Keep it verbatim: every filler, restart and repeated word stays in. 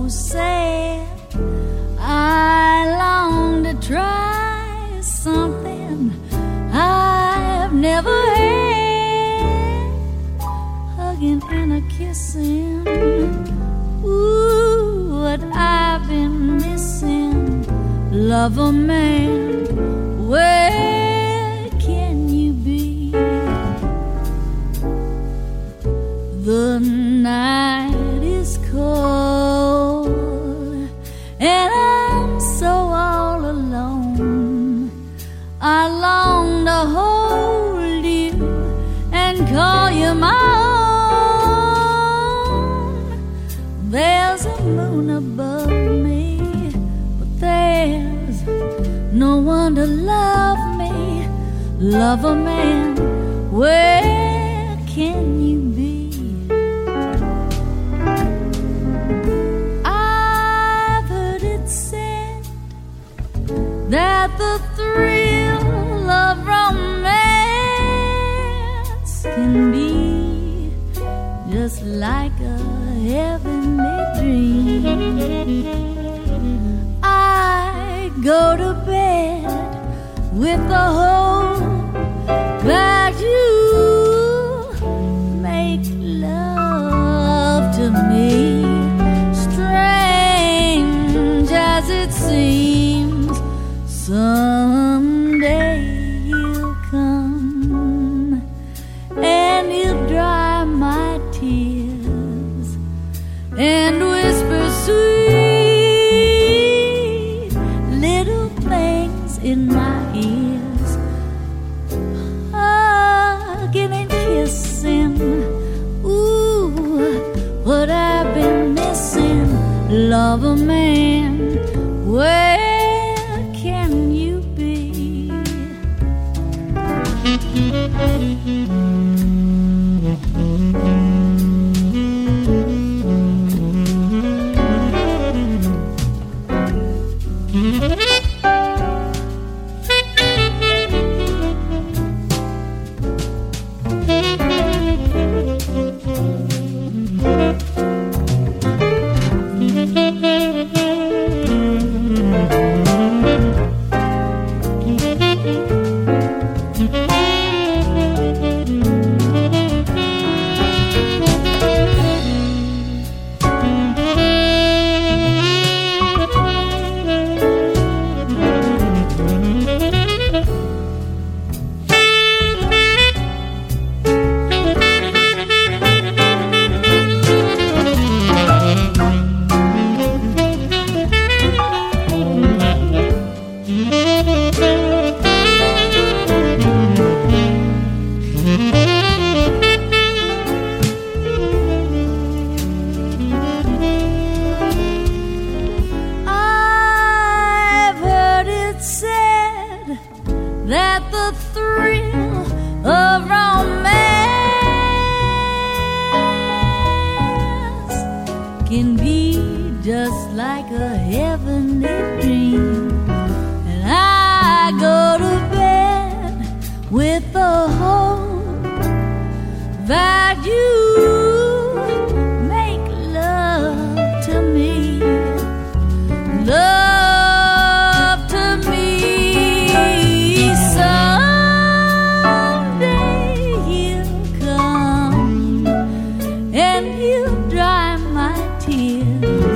sad. I long to try something I've never had. Hugging and a kissing, ooh, what I've been missing. Lover man, where can you be? The night is cold and I'm so all alone. I long to hold you and call you my own. There's a moon above me, but there's no one to love me. Lover man, where can you be? I've heard it said that the thrill of romance can be just like a heavenly dream. I go to bed with the hope that you make love to me. Strange as it seems, someday you'll come and you'll dry my tears and whisper sweet little things in my ears. Hugging and kissing, ooh, what I've been missing. Lover man, where can you be? I've heard it said that the thrill of romance can be just like a heavenly dream. And I go to bed with the hope that you make love to me. Love to me. Someday he'll come and he'll dry my tears